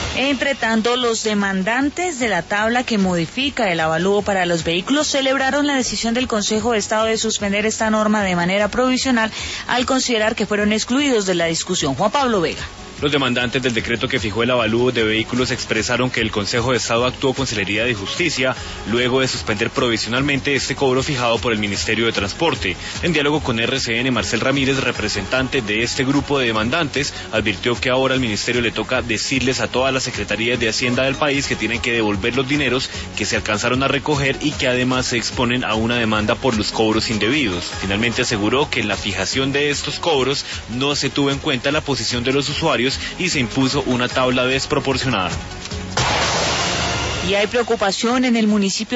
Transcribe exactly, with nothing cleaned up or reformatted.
Entre tanto, los demandantes de la tabla que modifica el avalúo para los vehículos celebraron la decisión del Consejo de Estado de suspender esta norma de manera provisional al considerar que fueron excluidos de la discusión. Juan Pablo Vega. Los demandantes del decreto que fijó el avalúo de vehículos expresaron que el Consejo de Estado actuó con celeridad y justicia luego de suspender provisionalmente este cobro fijado por el Ministerio de Transporte. En diálogo con R C N, Marcel Ramírez, representante de este grupo de demandantes, advirtió que ahora al Ministerio le toca decirles a todas las secretarías de Hacienda del país que tienen que devolver los dineros que se alcanzaron a recoger y que además se exponen a una demanda por los cobros indebidos. Finalmente aseguró que en la fijación de estos cobros no se tuvo en cuenta la posición de los usuarios y se impuso una tabla desproporcionada. Y hay preocupación en el municipio